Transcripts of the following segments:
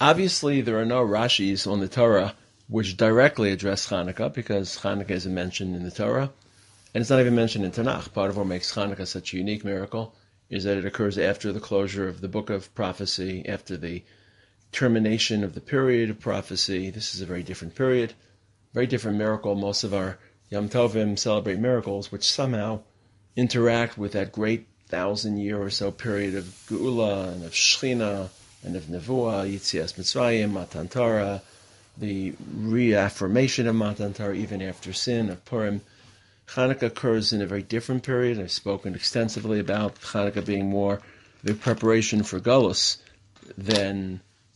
Obviously, there are no Rashis on the Torah which directly address Hanukkah, because Hanukkah isn't mentioned in the Torah, and it's not even mentioned in Tanakh. Part of what makes Hanukkah such a unique miracle is that it occurs after the closure of the book of prophecy, after the termination of the period of prophecy. This is a very different period, very different miracle. Most of our Yom Tovim celebrate miracles which somehow interact with that great 1,000-year or so period of Geula and of Shechina and of Nevuah, Yitzias Mitzrayim, Matan Torah, the reaffirmation of Matan Torah even after sin, of Purim. Hanukkah occurs in a very different period. I've spoken extensively about Hanukkah being more the preparation for Golus than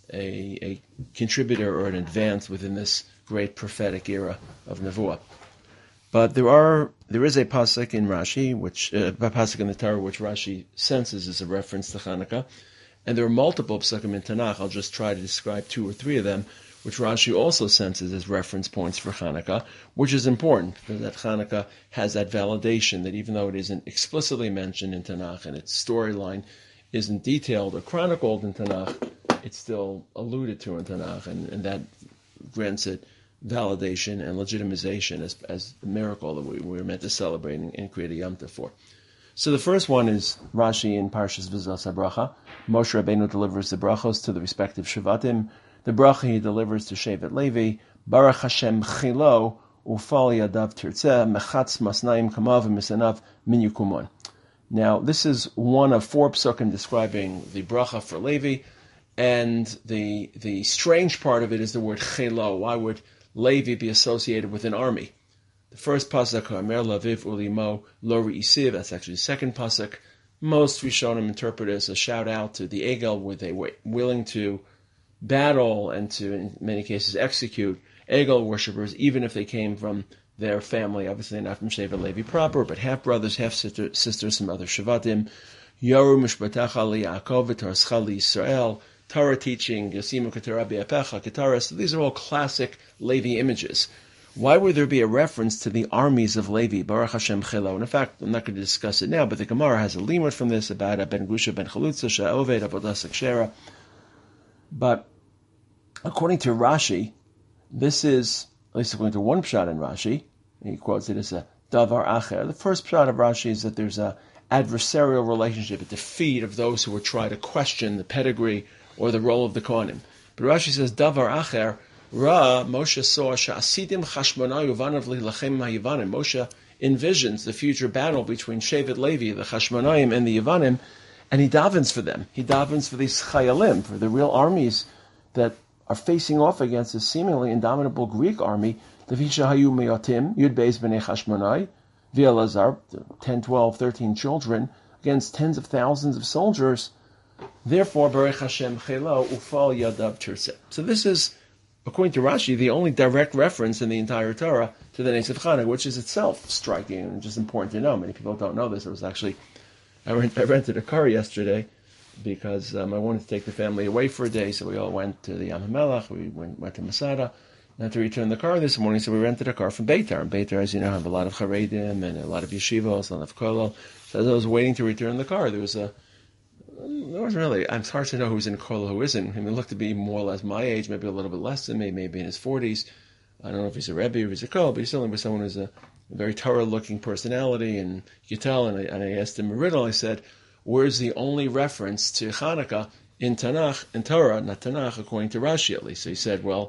a contributor or an advance within this great prophetic era of Nevuah. But there is a pasuk in Rashi, a pasuk in the Torah, which Rashi senses is a reference to Hanukkah, and there are multiple psukim in Tanakh. I'll just try to describe 2 or 3 of them, which Rashi also senses as reference points for Hanukkah, which is important, because that Hanukkah has that validation that even though it isn't explicitly mentioned in Tanakh and its storyline isn't detailed or chronicled in Tanakh, it's still alluded to in Tanakh, and that grants it validation and legitimization as the miracle that we were meant to celebrate and create a Yom Tov for. So the first one is Rashi in Parshas V'zos HaBracha. Moshe Rabbeinu delivers the brachos to the respective Shvatim. The bracha he delivers to Shevet Levi, Baruch Hashem Chilo, Ufal Yadav Tirtzeh, Mechatz Masnaim Kamav Misanav Min Yukumon. Now, this is one of 4 psukim describing the bracha for Levi, and the strange part of it is the word Chilo. Why would Levi be associated with an army? The first pasuk, Amer Laviv Ulimo Lo Re'isiv, that's actually the second pasuk. Most Rishonim interpret it as a shout out to the Egel, where they were willing to battle and to, in many cases, execute Egel worshippers, even if they came from their family. Obviously, not from Shevet Levi proper, but half brothers, half sisters, some other Shvatim. Yoru Mishpatacha Li Yaakov V'Tarascha Li Yisrael. Torah teaching, Yasimu Ketara B'Apecha Ketara. So these are all classic Levi images. Why would there be a reference to the armies of Levi, Baruch Hashem Chelo? And in fact, I'm not going to discuss it now, but the Gemara has a limud from this about Ben Gusha, Ben Chalutza, Sha'oved, Avodas Akshera. But according to Rashi, this is, at least according to one pshat in Rashi, he quotes it as a davar acher. The first pshat of Rashi is that there's a adversarial relationship, a defeat of those who would try to question the pedigree or the role of the Kohanim. But Rashi says, davar acher, Ra, Moshe saw Sha'asidim Chashmonai Uvanav Lilachem HaYivanim. Moshe envisions the future battle between Shevet Levi, the Chashmonaim, and the Yivanim, and he davens for them. He davens for these Chayalim, for the real armies that are facing off against a seemingly indomitable Greek army. Levisha Hayu Meotim, Yud Beis B'nei Chashmonai, V'Elazar, 10, 12, 13 children, against tens of thousands of soldiers. Therefore, Baruch Hashem Chelo Ufal Yadav Tirseh. So this is, according to Rashi, the only direct reference in the entire Torah to the Nes of Chanukah, which is itself striking and just important to know. Many people don't know this. It was actually, I rented a car yesterday because I wanted to take the family away for a day, so we all went to the Yam HaMelech, we went to Masada, and to return the car this morning, so we rented a car from Beitar. And Beitar, as you know, have a lot of Charedim and a lot of yeshivos, a lot of kollel. So as I was waiting to return the car, there wasn't really, it's hard to know who's in kollel, who isn't. I mean, it looked to be more or less my age, maybe a little bit less than me, maybe in his 40s. I don't know if he's a Rebbe or if he's a kollel, but he certainly was someone who's a very Torah-looking personality, and you could tell, and I asked him a riddle. I said, where's the only reference to Hanukkah in Tanakh, in Torah, not Tanakh, according to Rashi at least? So he said, well,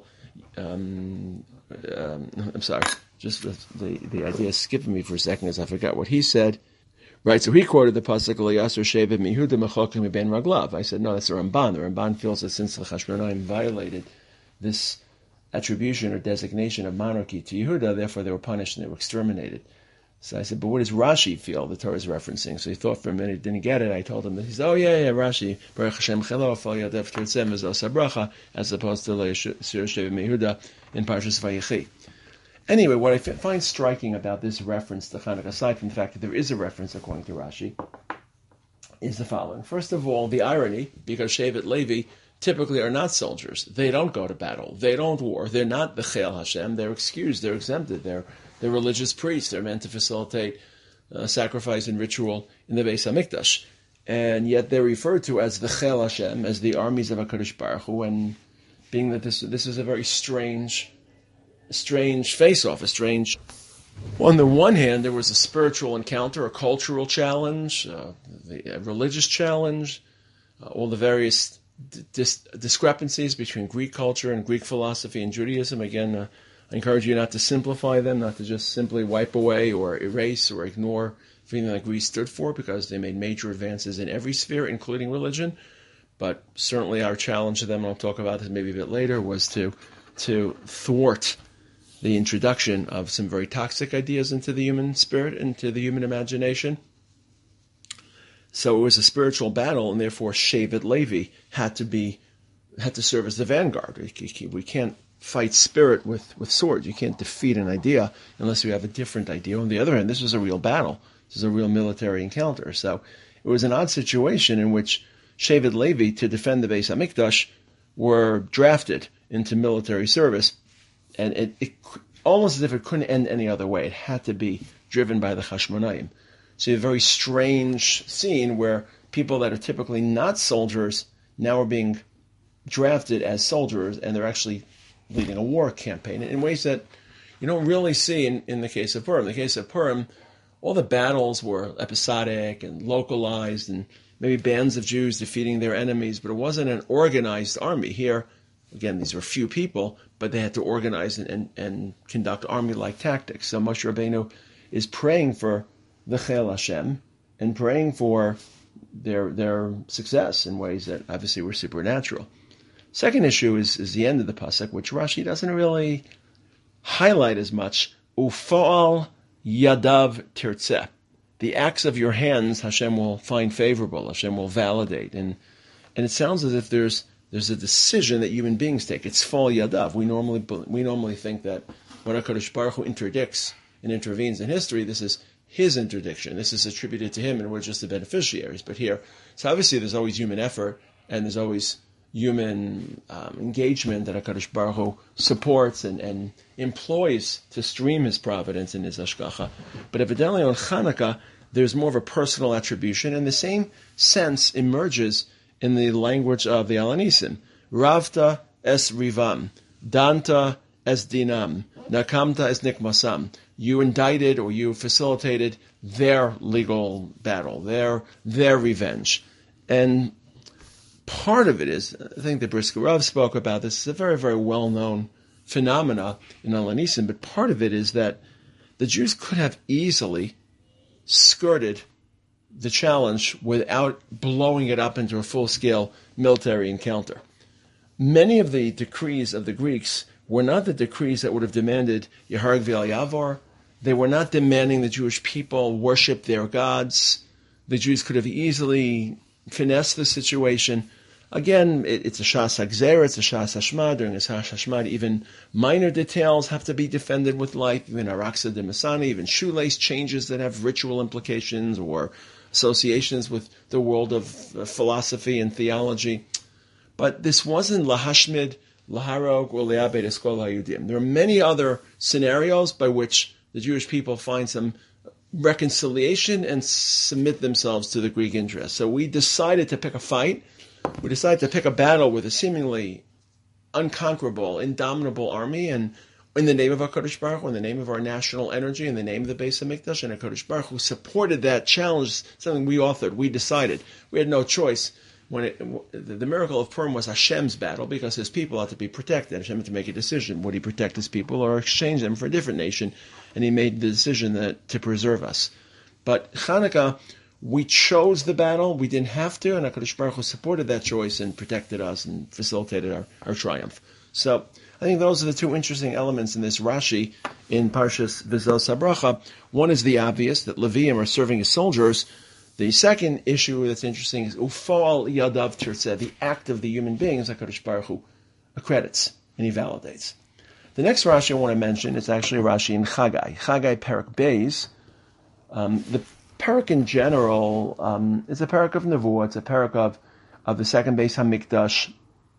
I'm sorry, just the idea is skipping me for a second as I forgot what he said. Right, so he quoted the pasuk Yasser Shevet Mihuda Mechokim Ben Raglav. I said, no, that's the Ramban. The Ramban feels that since the Chashmonaim violated this attribution or designation of monarchy to Yehuda, therefore they were punished and they were exterminated. So I said, but what does Rashi feel the Torah is referencing? So he thought for a minute, didn't get it. I told him that he said, oh yeah, Rashi, Baruch Hashem Chelo Afal Yadev Tirtzem V'Zos HaBracha, as opposed to Yasser Shevet Mihuda in Parshas Vayechi. Anyway, what I find striking about this reference to Chanukah, aside from the fact that there is a reference according to Rashi, is the following. First of all, the irony, because Shevet Levi typically are not soldiers. They don't go to battle. They don't war. They're not the Chel Hashem. They're excused. They're exempted. They're religious priests. They're meant to facilitate sacrifice and ritual in the Beis HaMikdash. And yet they're referred to as the Chel Hashem, as the armies of HaKadosh Baruch Hu, and being that this is a very strange face-off, On the one hand, there was a spiritual encounter, a cultural challenge, a religious challenge, all the various discrepancies between Greek culture and Greek philosophy and Judaism. Again, I encourage you not to simplify them, not to just simply wipe away or erase or ignore everything that Greece stood for, because they made major advances in every sphere, including religion. But certainly our challenge to them, and I'll talk about this maybe a bit later, was to thwart the introduction of some very toxic ideas into the human spirit, into the human imagination. So it was a spiritual battle, and therefore Shevet Levi had to serve as the vanguard. We can't fight spirit with swords. You can't defeat an idea unless you have a different idea. On the other hand, this was a real battle. This is a real military encounter. So it was an odd situation in which Shevet Levi, to defend the Beis HaMikdash, were drafted into military service, and it almost as if it couldn't end any other way. It had to be driven by the Hashmonaim. So a very strange scene where people that are typically not soldiers now are being drafted as soldiers, and they're actually leading a war campaign in ways that you don't really see in the case of Purim. In the case of Purim, all the battles were episodic and localized, and maybe bands of Jews defeating their enemies, but it wasn't an organized army. Here, again, these were few people, but they had to organize and conduct army-like tactics. So Moshe Rabbeinu is praying for the Chel Hashem and praying for their success in ways that obviously were supernatural. Second issue is the end of the pasuk, which Rashi doesn't really highlight as much. Ufoal yadav tirtzeh. The acts of your hands, Hashem will find favorable. Hashem will validate, and it sounds as if there's a decision that human beings take. It's fal yadav. We normally think that when HaKadosh Baruch Hu interdicts and intervenes in history, this is his interdiction. This is attributed to him, and we're just the beneficiaries. But here, so obviously there's always human effort, and there's always human engagement that HaKadosh Baruch Hu supports and employs to stream his providence and his hashgacha. But evidently on Chanukah, there's more of a personal attribution, and the same sense emerges in the language of the Alanisim. Ravta es rivam, danta es dinam, nakamta es nikmasam. You indicted or you facilitated their legal battle, their revenge. And part of it is, I think the Brisker Rav spoke about this, it's a very, very well-known phenomena in Alanisim, but part of it is that the Jews could have easily skirted the challenge without blowing it up into a full-scale military encounter. Many of the decrees of the Greeks were not the decrees that would have demanded Yehareg v'al Yavar. They were not demanding the Jewish people worship their gods. The Jews could have easily finessed the situation. Again, it's a Shas HaGzera, it's a Shas Hashmad. During a Shas Hashmad, even minor details have to be defended with life, even Araksa de Masani, even shoelace changes that have ritual implications or associations with the world of philosophy and theology. But this wasn't Lahashmid, Laharog, or Le'abed Eskol HaYudim. There are many other scenarios by which the Jewish people find some reconciliation and submit themselves to the Greek interest. So we decided to pick a fight. We decided to pick a battle with a seemingly unconquerable, indomitable army, and in the name of HaKadosh Baruch Hu, in the name of our national energy, in the name of the Beis HaMikdash, and HaKadosh Baruch Hu supported that challenge, something we authored, we decided. We had no choice. The miracle of Purim was Hashem's battle, because his people had to be protected. Hashem had to make a decision. Would he protect his people or exchange them for a different nation? And he made the decision to preserve us. But Chanukah, we chose the battle. We didn't have to, and HaKadosh Baruch Hu supported that choice and protected us and facilitated our triumph. So I think those are the two interesting elements in this Rashi in Parshas V'zos HaBracha. One is the obvious, that Leviim are serving as soldiers. The second issue that's interesting is Ufal Yadav Tirtzeh, the act of the human beings HaKadosh Baruch Hu accredits and he validates. The next Rashi I want to mention is actually Rashi in Chagai. Chagai Perak Beis. The Perak in general is a Perak of Nevuah. It's a Perak of the second Beis HaMikdash.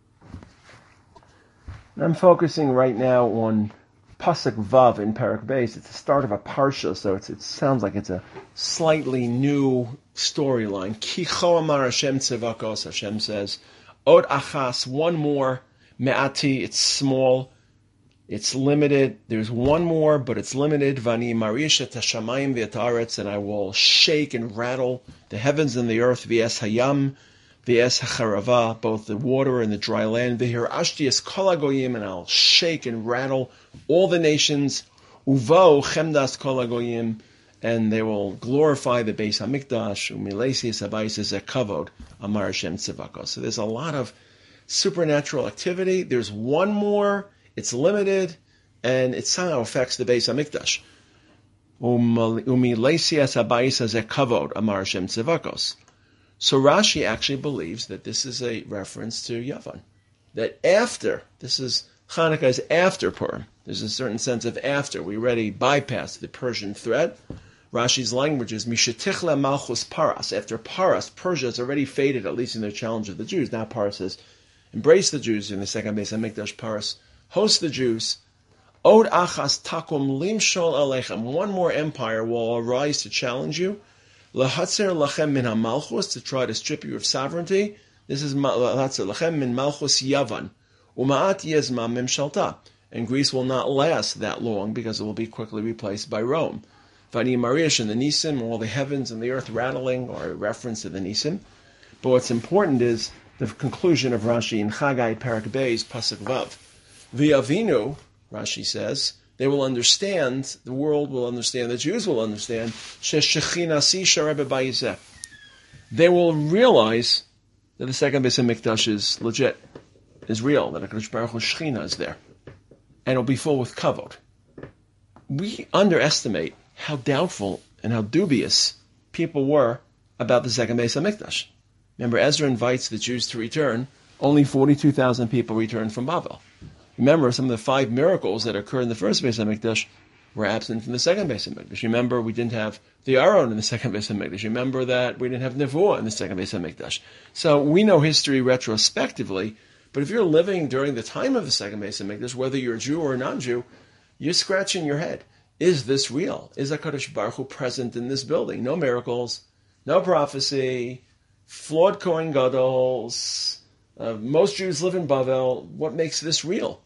And I'm focusing right now on Pasuk Vav in Perak Beis. It's the start of a parsha, so it sounds like it's a slightly new storyline. Ki cho amar Hashem tzevakos, Hashem says, Od achas, one more, Me'ati, it's small, it's limited. There's one more, but it's limited. Vani marisha tashamayim v'etaretz, and I will shake and rattle the heavens and the earth. V'es hayam, v'es hacharava, both the water and the dry land. V'hir ashtias kol hagoyim, and I'll shake and rattle all the nations. Uvo chemdas kol hagoyim, and they will glorify the Beis Hamikdash. Umilesias habayis is a kavod, amar Hashem tzivakos. So there's a lot of supernatural activity. There's one more. It's limited, and it somehow affects the Beis Hamikdash. Umilesias habayis is a kavod, amar Hashem tzivakos. So Rashi actually believes that this is a reference to Yavan. That after, Hanukkah is after Purim. There's a certain sense of after. We already bypassed the Persian threat. Rashi's language is Mishatichla Malchus Paras. After Paras, Persia has already faded, at least in their challenge of the Jews. Now Paras has embraced the Jews in the second Beis Hamikdash. Paras hosts the Jews. Od achas takum limshol alechem. One more empire will arise to challenge you. Lahatzer lachem min hamalchus, to try to strip you of sovereignty. This is lahatzer lachem min malchus Yavan. Umaat yezma mimshalta. And Greece will not last that long because it will be quickly replaced by Rome. Vani Marish and the Nisim, all the heavens and the earth rattling, or a reference to the Nisim. But what's important is the conclusion of Rashi in Chagai Parak Beis Pasuk Vav. V'yavinu, Rashi says, they will understand, the world will understand, the Jews will understand, Sheshechinasi Sharebe Bayizeh. They will realize that the second Beis Hamikdash is legit, is real, that HaKadosh Baruch Hu Shechina is there. And it'll be full with kavod. We underestimate how doubtful and how dubious people were about the second Beis Hamikdash. Remember, Ezra invites the Jews to return. Only 42,000 people returned from Babel. Remember, some of the 5 miracles that occurred in the first Beis Hamikdash were absent from the second Beis Hamikdash. Remember, we didn't have the Aron in the second Beis Hamikdash. Remember that we didn't have Nevuah in the second Beis Hamikdash. So we know history retrospectively, but if you're living during the time of the second Beis Hamikdash, whether you're a Jew or a non-Jew, you're scratching your head. Is this real? Is HaKadosh Baruch Hu present in this building? No miracles, no prophecy, flawed Kohen Gadols, most Jews live in Bavel. What makes this real?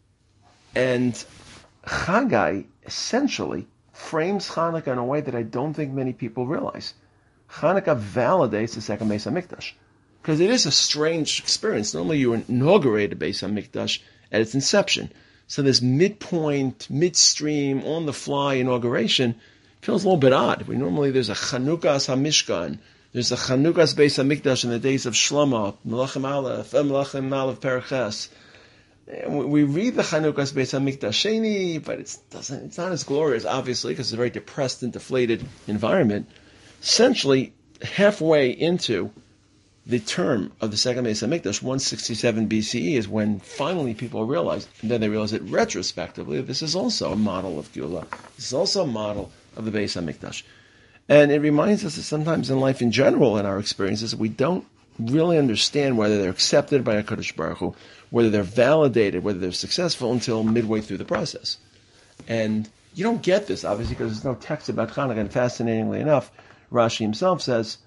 And Chagai essentially frames Hanukkah in a way that I don't think many people realize. Hanukkah validates the second Beis Hamikdash. Because it is a strange experience. Normally you inaugurate a Beis Hamikdash at its inception. So this midpoint, midstream, on-the-fly inauguration feels a little bit odd. There's a Chanukas HaMishkan, there's a Chanukas Beis Hamikdash in the days of Shlomo, Melachim Aleph Perches. We read the Chanukas Beis Hamikdash Sheni, but it's not as glorious, obviously, because it's a very depressed and deflated environment. Essentially, halfway into the term of the second Beis Hamikdash, 167 BCE, is when finally people realized, and then they realized it retrospectively, this is also a model of Geulah. This is also a model of the Beis Hamikdash. And it reminds us that sometimes in life in general, in our experiences, we don't really understand whether they're accepted by HaKadosh Baruch Hu, whether they're validated, whether they're successful until midway through the process. And you don't get this, obviously, because there's no text about Hanukkah. And fascinatingly enough, Rashi himself says,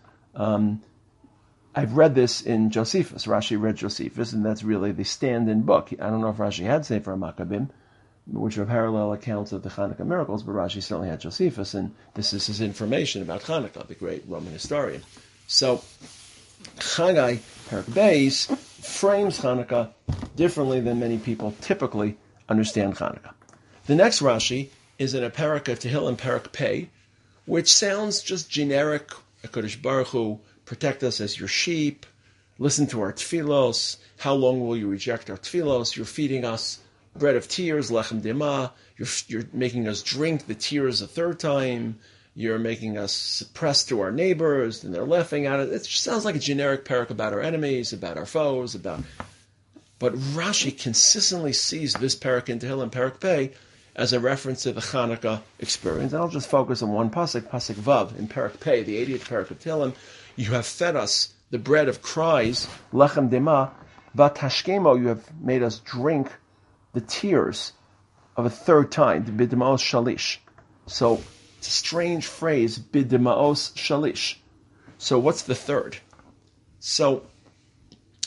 I've read this in Josephus. Rashi read Josephus, and that's really the stand-in book. I don't know if Rashi had Sefer HaMakkabim, which are parallel accounts of the Hanukkah miracles, but Rashi certainly had Josephus, and this is his information about Hanukkah, the great Roman historian. So, Chagai, Perek Beis, frames Hanukkah differently than many people typically understand Hanukkah. The next Rashi is in a Perek of Tehillim, Perek Pei, which sounds just generic, HaKadosh Baruch Hu, protect us as your sheep, listen to our tefillos, how long will you reject our tefillos, you're feeding us bread of tears, lechem dema, you're making us drink the tears a third time, you're making us suppress to our neighbors, and they're laughing at it. It just sounds like a generic parak about our enemies, about our foes, But Rashi consistently sees this parak in Tehillim, Perek Pei, as a reference to the Hanukkah experience. And I'll just focus on one pasuk, Pasuk Vav, in Perek Pei, the 80th parak of Tehillim. You have fed us the bread of cries, lechem dema, vatashkemo, you have made us drink the tears of a third time, the bidemaos shalish. So it's a strange phrase, bidemaos shalish. So what's the third? So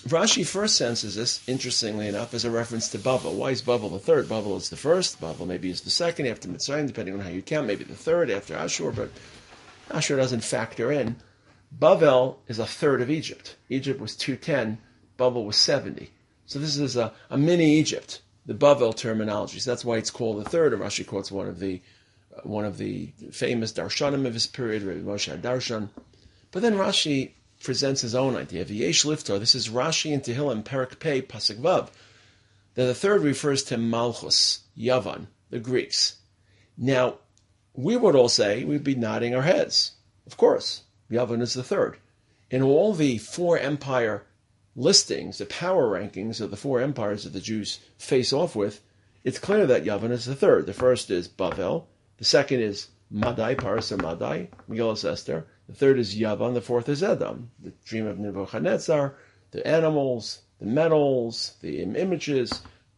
Rashi first senses this, interestingly enough, as a reference to Bavel. Why is Bavel the third? Bavel is the first. Bavel maybe is the second after Mitzrayim, depending on how you count. Maybe the third after Ashur, but Ashur doesn't factor in. Bavel is a third of Egypt. Egypt was 210. Bavel was 70. So this is a mini Egypt, the Bavel terminology. So that's why it's called the third. And Rashi quotes one of the famous darshanim of his period, Rabbi Moshe Darshan. But then Rashi presents his own idea. V'yesh liftar. This is Rashi in Tehillim, Perak Pei, Pasuk Vav. That the third refers to Malchus, Yavan, the Greeks. Now, we would all say, we'd be nodding our heads. Of course, Yavan is the third. In all the four empire listings, the power rankings of the four empires that the Jews face off with, it's clear that Yavan is the third. The first is Bavel. The second is Madai, Parsa Madai, Megillas Esther. The third is Yavan. The fourth is Edom, the dream of Nebuchadnezzar, the animals, the metals, the images,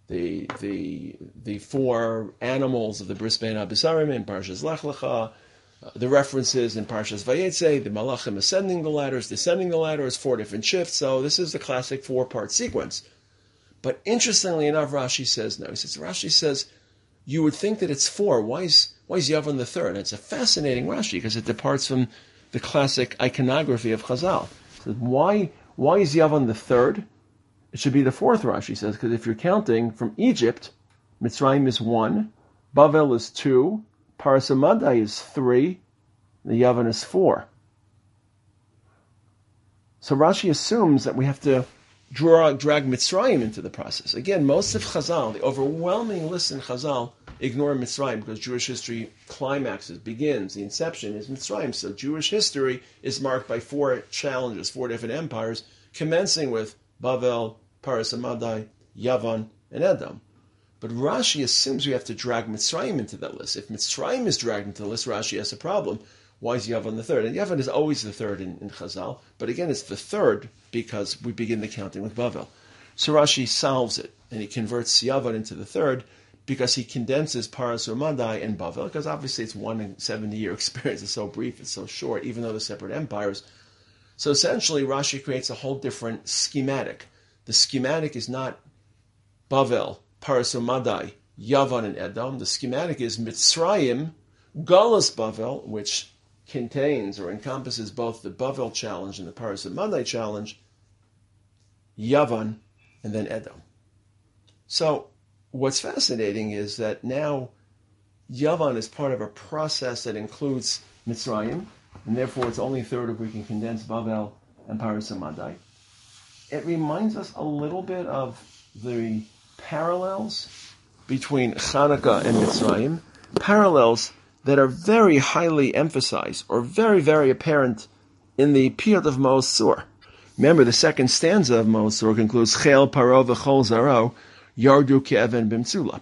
the four animals of the Bris Bein Abisarim in Parshas Lech Lecha, the references in Parshas Vayetze, the Malachim ascending the ladders, descending the ladders, four different shifts. So this is the classic four-part sequence. But interestingly enough, Rashi says no. Rashi says, you would think that it's four. Why is Yavan the third? And it's a fascinating Rashi because it departs from the classic iconography of Chazal. So why is Yavan the third? It should be the fourth, Rashi says, because if you're counting from Egypt, Mitzrayim is 1, Bavel is 2, Parasamadai is 3, the Yavan is 4. So Rashi assumes that we have to drag Mitzrayim into the process. Again, most of Chazal, the overwhelming list in Chazal, ignore Mitzrayim because Jewish history climaxes, begins, the inception is Mitzrayim. So Jewish history is marked by four challenges, four different empires, commencing with Bavel, Parasamadai, Yavan, and Edom. But Rashi assumes we have to drag Mitzrayim into that list. If Mitzrayim is dragged into the list, Rashi has a problem. Why is Yavan the third? And Yavan is always the third in Chazal, but again, it's the third because we begin the counting with Bavel. So Rashi solves it, and he converts Yavan into the third because he condenses Paras Madai and Bavel, because obviously it's 170-year experience. It's so brief, it's so short, even though they're separate empires. So essentially, Rashi creates a whole different schematic. The schematic is not Bavel, Paras Madai, Yavan, and Edom. The schematic is Mitzrayim, Galus Bavel, which contains or encompasses both the Bavel challenge and the Paras Madai challenge, Yavan, and then Edom. So what's fascinating is that now Yavan is part of a process that includes Mitzrayim, and therefore it's only a third if we can condense Bavel and Paras Madai. It reminds us a little bit of the parallels between Chanukah and Mitzrayim, parallels that are very highly emphasized or very, very apparent in the Piyut of Maoz Tzur. Remember, the second stanza of Maoz Tzur concludes, Chel Paro v'chol zaro yardu ke'even b'mtzula.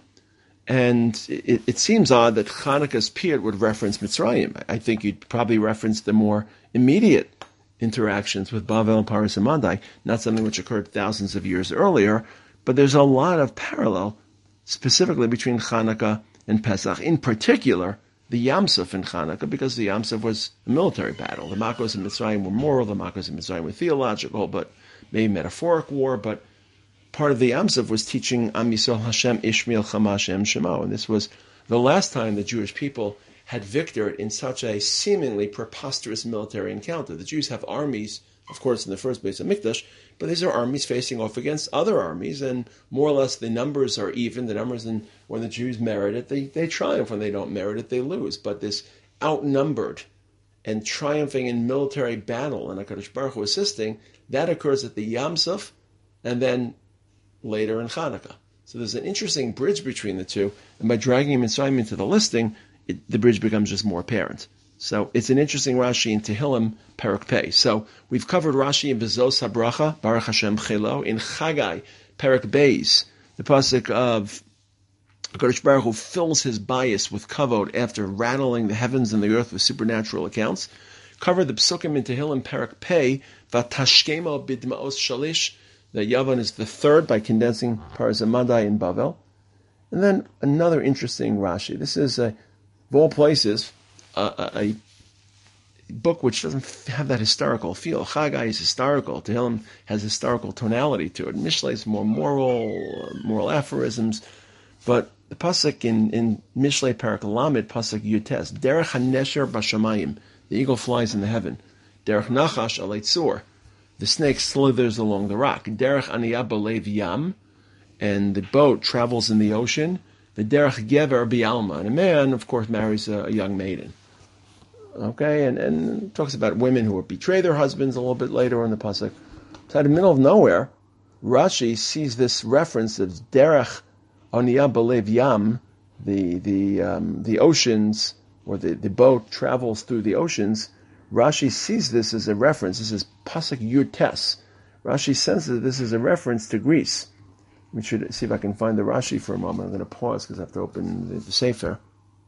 And it seems odd that Chanukah's Piyut would reference Mitzrayim. I think you'd probably reference the more immediate interactions with Bavel and Paras Madai, not something which occurred thousands of years earlier, but there's a lot of parallel, specifically between Chanukah and Pesach. In particular, the Yam Suf in Chanukah, because the Yam Suf was a military battle. The Makos in Mitzrayim were moral, the Makos in Mitzrayim were theological, but maybe metaphoric war, but part of the Yam Suf was teaching Am Yisrael Hashem Ishmael Chamashem Shemo, and this was the last time the Jewish people had victored in such a seemingly preposterous military encounter. The Jews have armies, of course, in the first place of Mikdash, but these are armies facing off against other armies, and more or less the numbers are even. The numbers, when the Jews merit it, they triumph. When they don't merit it, they lose. But this outnumbered and triumphing in military battle, and HaKadosh Baruch Hu assisting, that occurs at the Yam Suf, and then later in Chanukah. So there's an interesting bridge between the two, and by dragging Mitzrayim into the listing, the bridge becomes just more apparent. So it's an interesting Rashi in Tehillim, Perak Pei. So we've covered Rashi in Bezos HaBracha, Baruch Hashem Chelo, in Chagai, Perak Beis, the pasuk of HaKadosh Baruch Hu fills his bias with kavod after rattling the heavens and the earth with supernatural accounts. Covered the psukim in Tehillim, Perak Pei, Vatashkemo Bidmaos Shalish, the Yavan is the third by condensing Paras Madai and Bavel. And then another interesting Rashi. This is, of all places, a book which doesn't have that historical feel. Chagai is historical. Tehillim has historical tonality to it. Mishlei is more moral aphorisms. But the pasuk in Mishlei Parak Lamed, pasuk Yutes, Derech HaNesher Bashamayim, the eagle flies in the heaven. Derech Nachash Alei Tzur, the snake slithers along the rock. Derech Aniyah Balev Yam, and the boat travels in the ocean. The Derech Gever Bialma, and a man, of course, marries a young maiden. Okay, and talks about women who betray their husbands a little bit later in the pasuk. So, out of the middle of nowhere, Rashi sees this reference of Derech Aniyah Balev Yam, the oceans, or the boat travels through the oceans. Rashi sees this as a reference. This is pasuk Yutes. Rashi says that this is a reference to Greece. We should see if I can find the Rashi for a moment. I'm going to pause because I have to open the Sefer.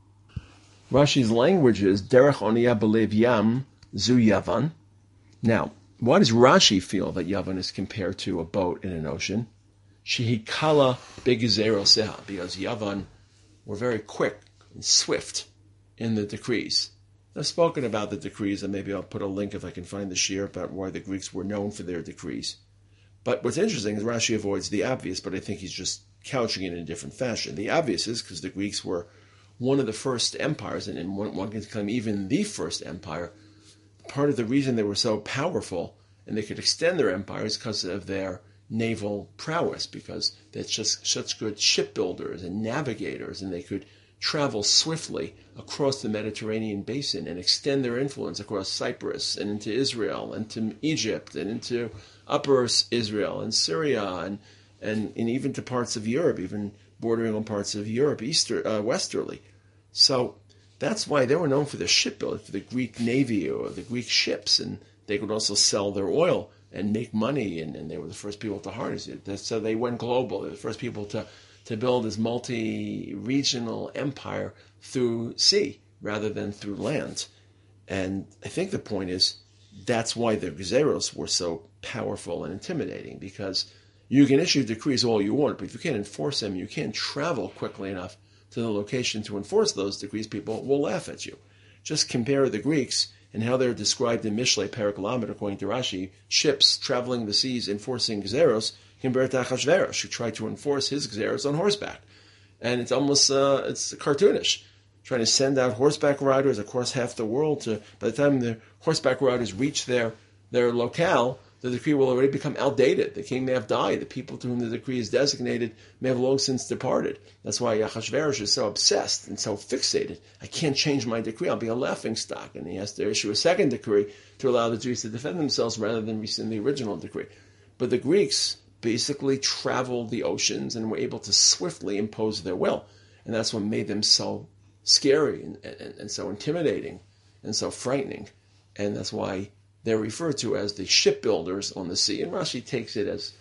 Rashi's language is Derech Oniyah Belev Yam Zu Yavan. Now, why does Rashi feel that Yavan is compared to a boat in an ocean? Shehikala Begizeroseh, because Yavan were very quick and swift in the decrees. I've spoken about the decrees, and maybe I'll put a link if I can find the shir about why the Greeks were known for their decrees. But what's interesting is Rashi avoids the obvious, but I think he's just couching it in a different fashion. The obvious is because the Greeks were one of the first empires, and one can claim even the first empire. Part of the reason they were so powerful and they could extend their empire is because of their naval prowess, because they're just such good shipbuilders and navigators, and they could travel swiftly across the Mediterranean basin and extend their influence across Cyprus and into Israel and to Egypt and into Upper Israel and Syria and even to parts of Europe, even bordering on parts of Europe, westerly. So that's why they were known for their shipbuilding, for the Greek navy or the Greek ships, and they could also sell their oil and make money, and they were the first people to harness it. So they went global. They were the first people to build this multi-regional empire through sea rather than through land. And I think the point is that's why the Gezeros were so powerful and intimidating, because you can issue decrees all you want, but if you can't enforce them, you can't travel quickly enough to the location to enforce those decrees, people will laugh at you. Just compare the Greeks and how they're described in Mishlei Parak Lamed, according to Rashi, ships traveling the seas enforcing Gezeros, compared to Achashverosh, who tried to enforce his Gezeros on horseback. And it's almost it's cartoonish, trying to send out horseback riders across half the world. By the time the horseback riders reach their locale, the decree will already become outdated. The king may have died. The people to whom the decree is designated may have long since departed. That's why Achashverosh is so obsessed and so fixated. I can't change my decree. I'll be a laughingstock. And he has to issue a second decree to allow the Jews to defend themselves rather than rescind the original decree. But the Greeks basically traveled the oceans and were able to swiftly impose their will. And that's what made them so scary and so intimidating and so frightening. And that's why they're referred to as the shipbuilders on the sea. And Rashi takes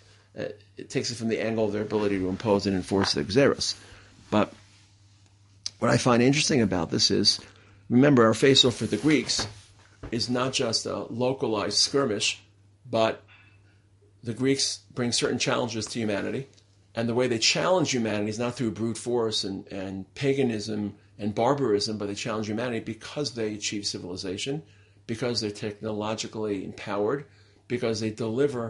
it from the angle of their ability to impose and enforce the Gezeros. But what I find interesting about this is, remember, our face-off for the Greeks is not just a localized skirmish, but the Greeks bring certain challenges to humanity, and the way they challenge humanity is not through brute force and paganism and barbarism, but they challenge humanity because they achieve civilization, because they're technologically empowered, because they deliver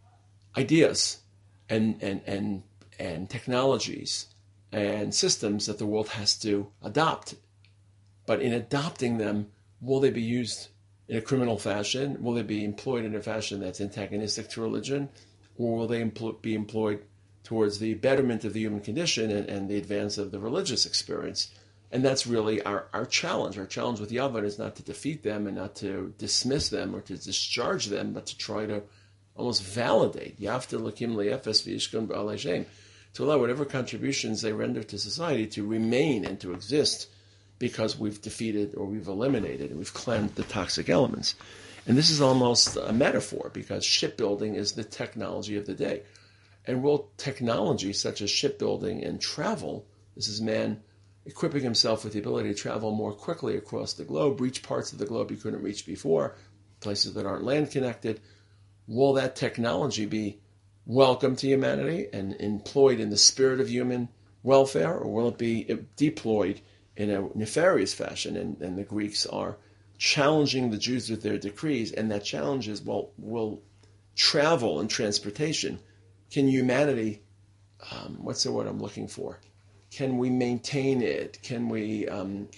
ideas and technologies and systems that the world has to adopt. But in adopting them, will they be used in a criminal fashion? Will they be employed in a fashion that's antagonistic to religion? Or will they be employed towards the betterment of the human condition and the advance of the religious experience? And that's really our challenge. Our challenge with Yavan is not to defeat them and not to dismiss them or to discharge them, but to try to almost validate, Yafta Lakim Le'efes V'Yishkon B'alei Shem, to allow whatever contributions they render to society to remain and to exist, because we've defeated or we've eliminated and we've cleansed the toxic elements. And this is almost a metaphor, because shipbuilding is the technology of the day. And will technology such as shipbuilding and travel, this is man equipping himself with the ability to travel more quickly across the globe, reach parts of the globe he couldn't reach before, places that aren't land connected, will that technology be welcome to humanity and employed in the spirit of human welfare, or will it be deployed in a nefarious fashion? And the Greeks are challenging the Jews with their decrees, and that challenge is, will travel and transportation. Can humanity, what's the word I'm looking for? Can we maintain it? Can we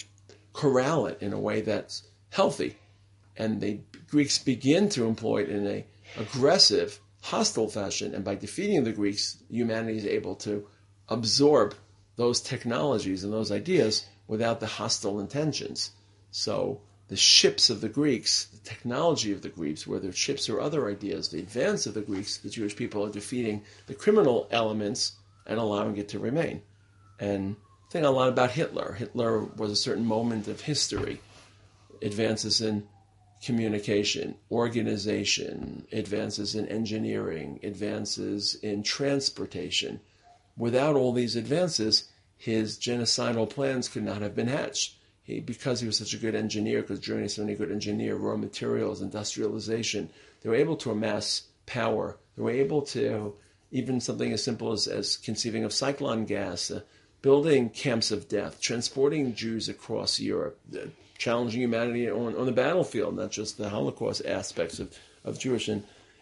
corral it in a way that's healthy? And the Greeks begin to employ it in an aggressive, hostile fashion, and by defeating the Greeks, humanity is able to absorb those technologies and those ideas without the hostile intentions. So the ships of the Greeks, the technology of the Greeks, whether ships or other ideas, the advance of the Greeks, the Jewish people are defeating the criminal elements and allowing it to remain. And think a lot about Hitler. Hitler was a certain moment of history. Advances in communication, organization, advances in engineering, advances in transportation. Without all these advances, his genocidal plans could not have been hatched. Because he was such a good engineer, because Germany is so many good engineer, raw materials, industrialization, they were able to amass power. They were able to, even something as simple as conceiving of cyclone gas, building camps of death, transporting Jews across Europe, challenging humanity on the battlefield, not just the Holocaust aspects of Jewish.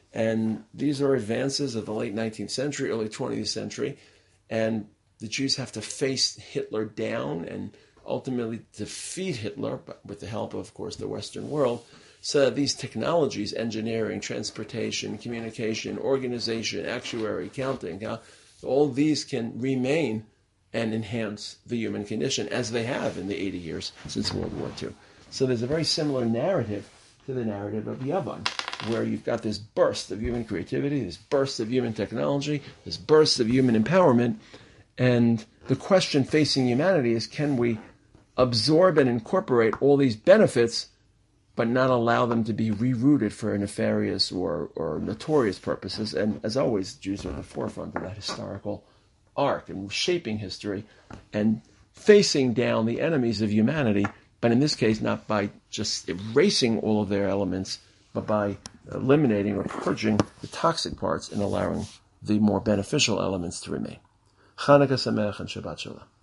And these are advances of the late 19th century, early 20th century. And the Jews have to face Hitler down and ultimately defeat Hitler, but with the help of course, the Western world, so that these technologies, engineering, transportation, communication, organization, actuary, counting, all these can remain and enhance the human condition, as they have in the 80 years since World War II. So there's a very similar narrative to the narrative of Yavan, where you've got this burst of human creativity, this burst of human technology, this burst of human empowerment, and the question facing humanity is, can we absorb and incorporate all these benefits, but not allow them to be rerouted for nefarious or notorious purposes? And as always, Jews are at the forefront of that historical arc and shaping history and facing down the enemies of humanity, but in this case, not by just erasing all of their elements, but by eliminating or purging the toxic parts and allowing the more beneficial elements to remain. Chanukah Sameach and Shabbat Shalom.